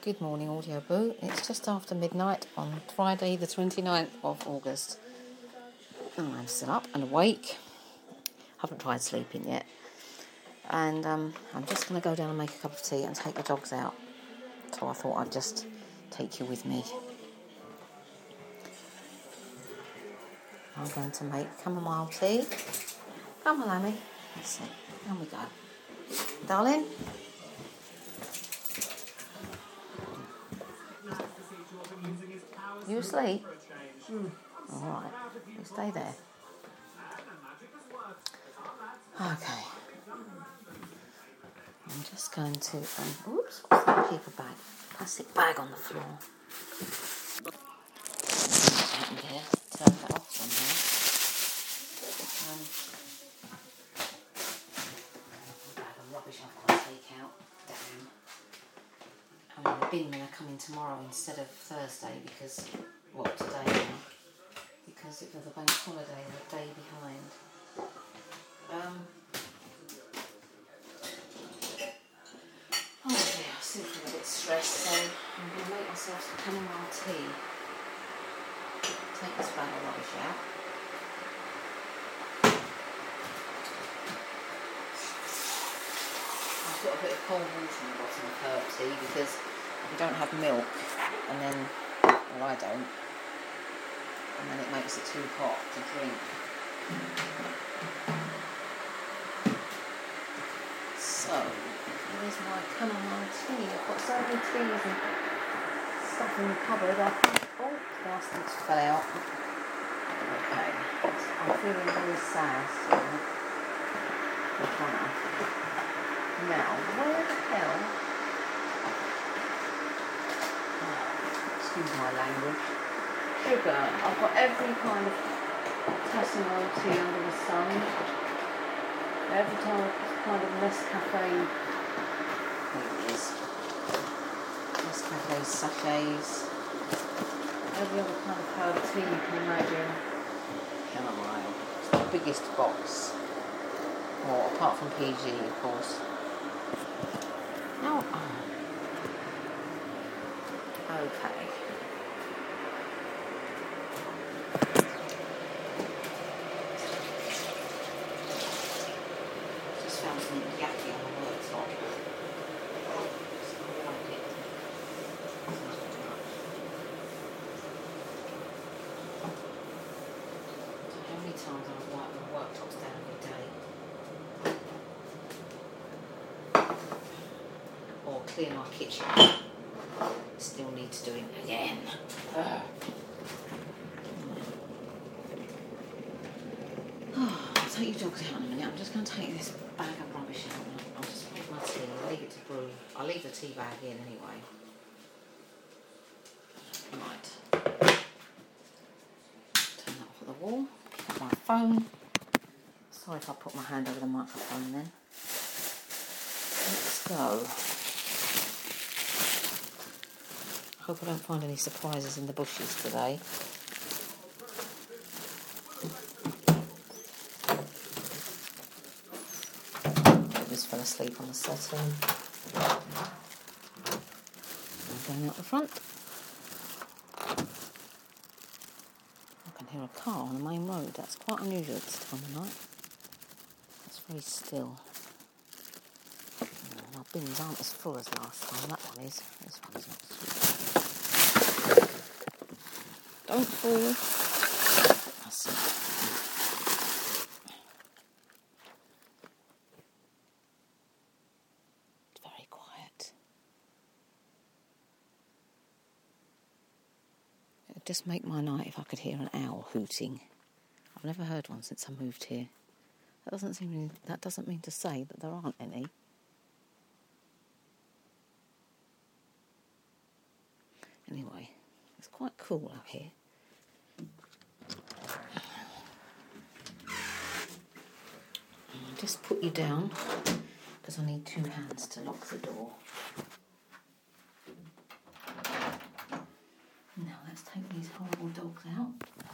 Good morning, Audio Boo. It's just after midnight on Friday the 29th of August. I'm still up and awake. Haven't tried sleeping yet. And I'm just going to go down and make a cup of tea and take the dogs out. So I thought I'd just take you with me. I'm going to make chamomile tea. Come on, Lammy. Let's see. Down we go. Darling? You asleep? Alright, you stay there. Okay. I'm just going to... oops, what's that paper bag? Plastic bag on the floor. There, turn that off somehow. A bag of rubbish I've got to take out. Damn. I'm in the bin when I come in tomorrow instead of Thursday because... well, today now. Because it was a bank holiday, the day behind. Oh dear, I still feel a bit stressed, so I'm going to make myself some chamomile tea. Take this bag of rubbish out. I've got a bit of cold water in the bottom of herb tea because if you don't have milk, and then, well I don't, and then it makes it too hot to drink. So, here's my chamomile tea. I've got so many teas and stuff in the cupboard. I think, oh, bastards fell out. Okay, I'm feeling very sad still. Now, where the hell, excuse my language, sugar. I've got every kind of Tassimo tea under the sun. Every kind of Nescafe, here it is, Nescafe sachets, every other kind of herb tea you can imagine. Chamomile, it's the biggest box, well apart from PG of course. Oh. Okay. Found some yaki on the worktop. How many times I've wiped my worktops down every day? Or clear my kitchen. Still need to do it again. I'll take your dogs out in a minute. I'm just going to take this bag of rubbish out. I'll just make my tea. I'll leave it to brew. I'll leave the tea bag in anyway. Right. Turn that off at the wall. Pick up my phone. Sorry if I put my hand over the microphone then. Let's go. I hope I don't find any surprises in the bushes today. Just fell asleep on the setting. I'm going out the front. I can hear a car on the main road. That's quite unusual at this time of night. It's very still. My bins aren't as full as last time. That one is. This one's not so. Don't fall. That's it. It'd just make my night if I could hear an owl hooting. I've never heard one since I moved here. That doesn't mean to say that there aren't any. Anyway, it's quite cool out here. I'll just put you down because I need 2 hands to lock the door. Now let's take these horrible dogs out.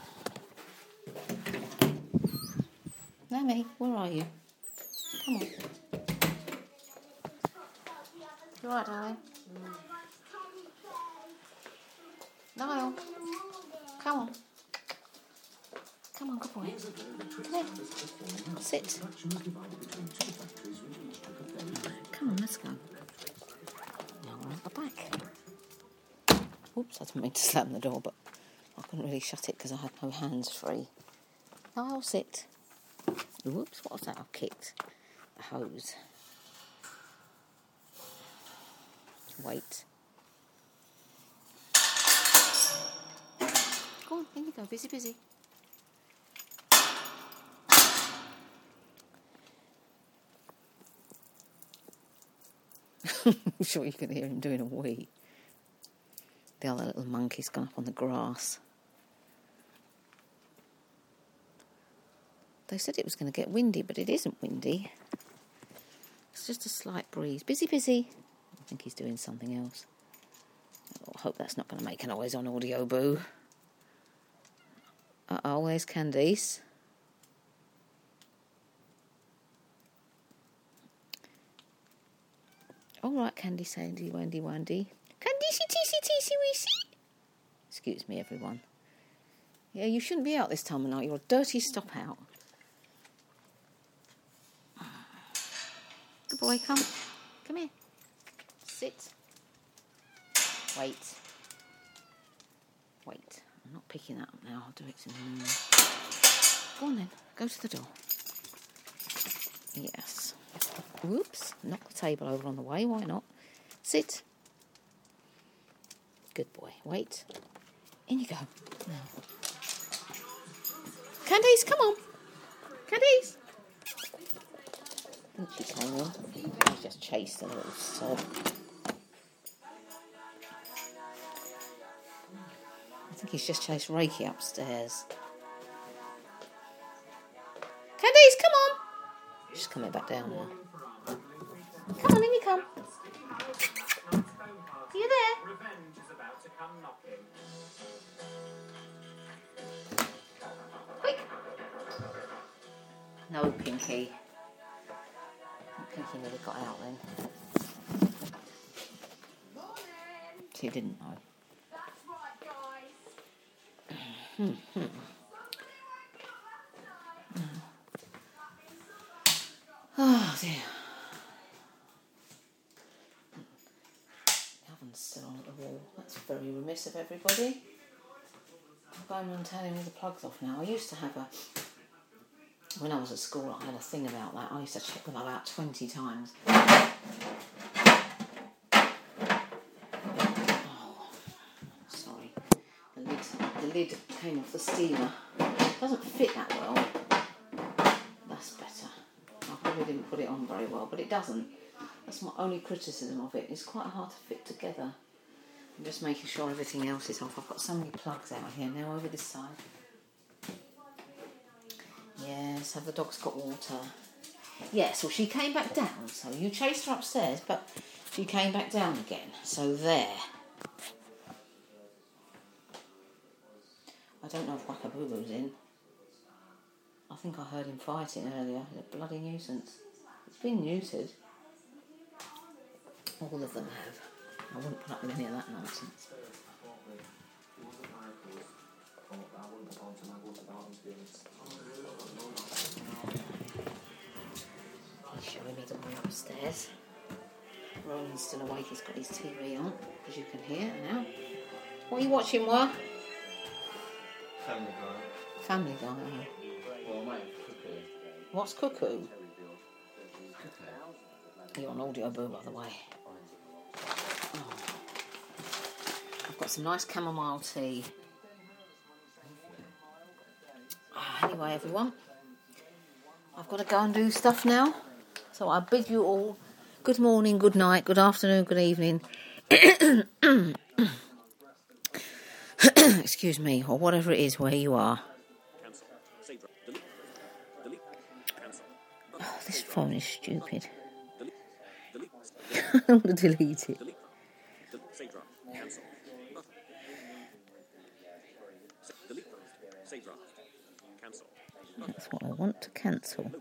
Lammy, where are you? Come on. You alright, darling? Niall, come on. Come on, good boy. Come here. Sit. Come on, let's go. Now we're at the back. Oops, I didn't mean to slam the door, but I couldn't really shut it because I had no hands free. Niall, sit. Whoops, what was that I kicked? The hose. Wait. Go on, in you go. Busy, busy. I'm sure you can hear him doing a wee. The other little monkey's gone up on the grass. They said it was going to get windy, but it isn't windy. It's just a slight breeze. Busy, busy. I think he's doing something else. I hope that's not going to make a noise on Audio Boo. Uh-oh, there's Candice. All right, Candy, Sandy, Wendy, Wandy. Candice, teesy, teesy, weesy. Excuse me, everyone. Yeah, you shouldn't be out this time of night. You're a dirty stop out. Good boy, come. Come here. Sit. Wait. Wait. I'm not picking that up now. I'll do it in a minute. Go on then. Go to the door. Yes. Whoops. Knock the table over on the way. Why not? Sit. Good boy. Wait. In you go. Now. Candice, come on. Candice. I think she came in. She's just chased a little sob. I think he's just chased Reiki upstairs. Candice, come on. She's coming back down now. Come on, in you come. Are you there? Revenge is about to come knocking. Quick. No, Pinky. Pinky nearly got out then. She didn't know. That's right, guys. Oh dear. The oven's still on at the wall. That's very remiss of everybody. I'm going around turning all the plugs off now. I used to have when I was at school, I had a thing about that. I used to check them about 20 times. Oh, sorry. The lid came off the steamer. It doesn't fit that well. That's better. I probably didn't put it on very well, but it doesn't. That's my only criticism of it. It's quite hard to fit together. I'm just making sure everything else is off. I've got so many plugs out here now over this side. Yes, have the dogs got water? Yes, well she came back down, so you chased her upstairs, but she came back down again. So there. I don't know if Waka Boo Boo's in. I think I heard him fighting earlier. He's a bloody nuisance. It's been neutered. All of them have. I wouldn't put up with any of that nonsense. He's showing me the way upstairs. Roland's still awake. He's got his TV on, as you can hear now. What are you watching, Wa? Family Guy. Family Guy. Oh. Well, mate, Cuckoo. What's Cuckoo? Cuckoo. You're on Audio Boo, by the way. Oh. I've got some nice chamomile tea. Anyway, everyone, I've got to go and do stuff now. So I bid you all good morning, good night, good afternoon, good evening. Excuse me, or whatever it is where you are. Oh, this phone is stupid. I want to delete it. That's what I want to cancel.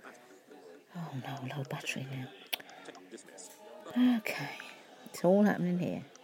Oh no, low battery now. Okay, it's all happening here.